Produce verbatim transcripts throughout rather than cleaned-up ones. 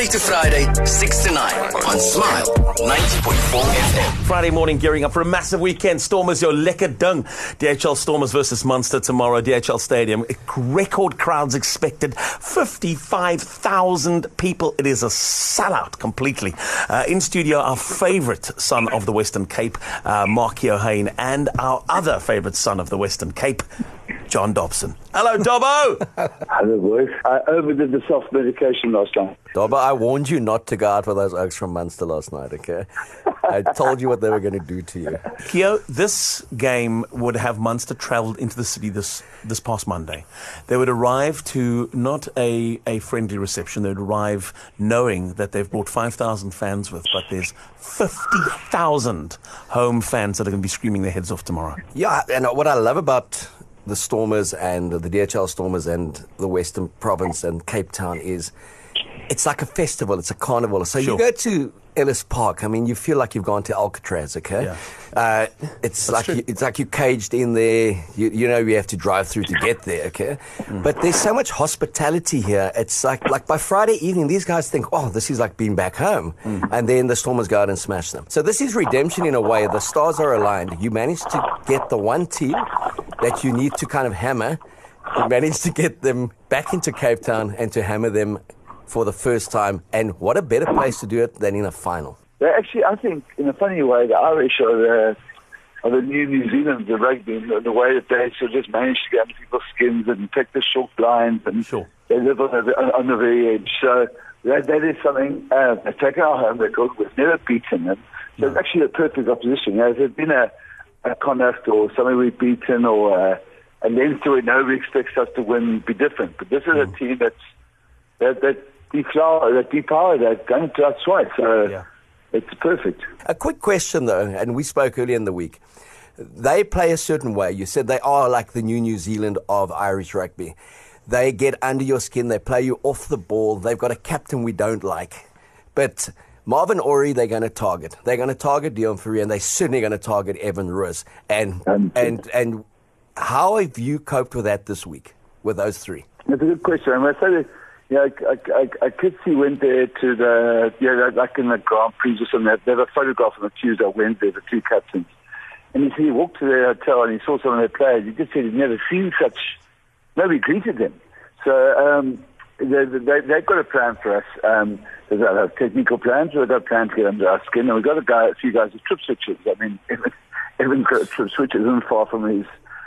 to Friday, six to nine on Smile ninety point four F M. Friday morning, gearing up for a massive weekend. Stormers, your lekker ding. D H L Stormers versus Munster tomorrow, D H L Stadium. Record crowds expected, fifty-five thousand people. It is a sellout completely. Uh, in studio, our favourite son of the Western Cape, uh, Marky O'Hain, and our other favourite son of the Western Cape, John Dobson. Hello, Dobbo! Hello, boys. I overdid the soft medication last time. Dobbo, I warned you not to go out with those Oaks from Munster last night, okay? I told you what they were going to do to you. Keo, this game would have Munster travelled into the city this this past Monday. They would arrive to not a, a friendly reception. They would arrive knowing that they've brought five thousand fans with, but there's fifty thousand home fans that are going to be screaming their heads off tomorrow. Yeah, and what I love about the Stormers and the D H L Stormers and the Western Province and Cape Town is it's like a festival, it's a carnival. So Sure. you go to Ellis Park, I mean, you feel like you've gone to Alcatraz, okay? Yeah. Uh, it's like you, it's like you're caged in there. You, you know you have to drive through to get there, okay? Mm. But there's so much hospitality here. It's like like by Friday evening, these guys think, oh, this is like being back home. Mm. And then the Stormers go out and smash them. So this is redemption in a way. The stars are aligned. You managed to get the one team that you need to kind of hammer. You managed to get them back into Cape Town and to hammer them for the first time. And what a better place to do it than in a final. They actually, I think, in a funny way, the Irish are the, are the new New Zealand, the rugby, in the, the way that they sort of just manage to get under people's skins and take the short lines, and Sure. they live on the, on the very edge. So that, that is something, uh, they've taken our home record, we've never beaten them. So No. it's actually a perfect opposition. You know, if it had been a, a Connacht or something we've beaten, or a, a Leinster where nobody expects us to win, it'd be different. But this is Mm. a team that's, that, that deflower, that depower, that's going to us twice. So Yeah. it's perfect. A quick question, though, and we spoke earlier in the week. They play a certain way. You said they are like the new New Zealand of Irish rugby. They get under your skin. They play you off the ball. They've got a captain we don't like. But Marvin Orie, they're going to target. They're going to target Dion Fourie, and they're certainly going to target Evan Roos. And, Um, and, and how have you coped with that this week, with those three? That's a good question. I must say that, you know, I, I, I could see went there to the, you know, like in the Grand Prix or something, they have a photograph on the Tuesday or Wednesday, the two captains. And you see, he walked to their hotel and he saw some of their players. He just said he'd never seen such, nobody greeted them. So um, they, they, they've got a plan for us. Um, they've got a technical plans, they've got a plan to get under our skin. And we've got a, guy, a few guys with trip switches. I mean, Evan, Evan's got a trip switch, isn't far from his.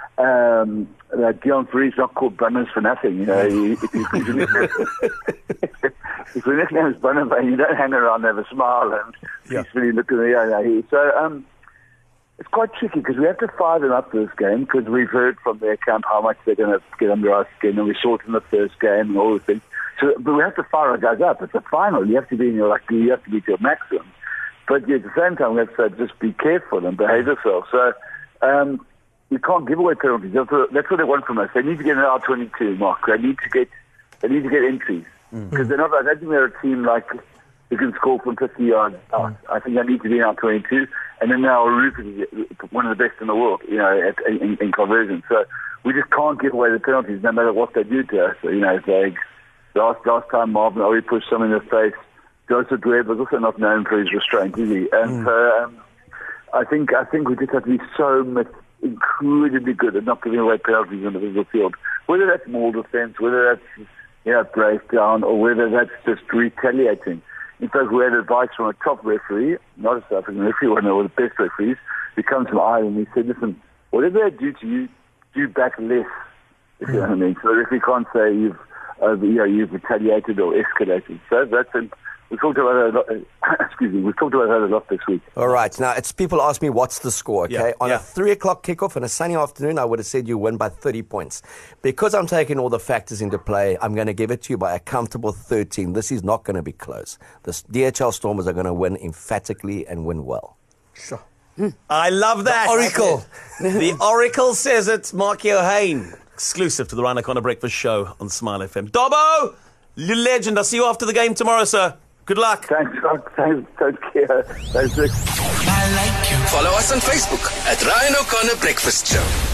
Um, uh, Dion Fourier's not called Bunners for nothing, you know. He, he, if your nickname is Bunner, you don't hang around and have a smile and Yeah. peacefully look in the eye. So um, it's quite tricky because we have to fire them up for this game because we've heard from their camp how much they're going to get under our skin, and we saw it in the first game and all the things. So, but we have to fire our guys up. It's a final. You have to be in your like you have to be to your maximum. But at the same time, we have to just be careful and behave yourself. So. Um, We can't give away penalties. That's what, that's what they want from us. They need to get an R twenty-two, Mark. They need to get, they need to get entries because mm-hmm. they're not. I don't think they're a team like who can score from fifty yards out. Mm-hmm. I think they need to be in R twenty-two, and then now Roof is one of the best in the world, you know, at, in, in conversion. So we just can't give away the penalties, no matter what they do to us. So, you know, it's like last last time Marvin Orie pushed someone in the face. Joseph Webb was also not known for his restraint, is he? And mm. so um, I think I think we just have to be so much. Incredibly good at not giving away penalties in the physical field. Whether that's more defense, whether that's you know, breakdown, or whether that's just retaliating. In fact, we had advice from a top referee, not a South African referee, one of the best referees, who comes from Ireland. He said, listen, whatever they do to you, do back less, if you know what I mean. So the referee can't say you've, uh, you know, you've retaliated or escalated. So that's an We talked about it a lot. Excuse me. We talked about that a lot this week. All right. Now, it's people ask me what's the score. Okay, Yeah, on yeah. a three o'clock kickoff on a sunny afternoon, I would have said you win by thirty points. Because I'm taking all the factors into play, I'm going to give it to you by a comfortable thirteen. This is not going to be close. The D H L Stormers are going to win emphatically and win well. Sure. I love that. The Oracle. The Oracle says it. Marky O'Hain, exclusive to the Ryan O'Connor Breakfast Show on Smile F M. Dobbo, you legend. I'll see you after the game tomorrow, sir. Good luck. Thanks, thanks, thanks, care. Thanks, Rick. Follow us on Facebook at Ryan O'Connor Breakfast Show.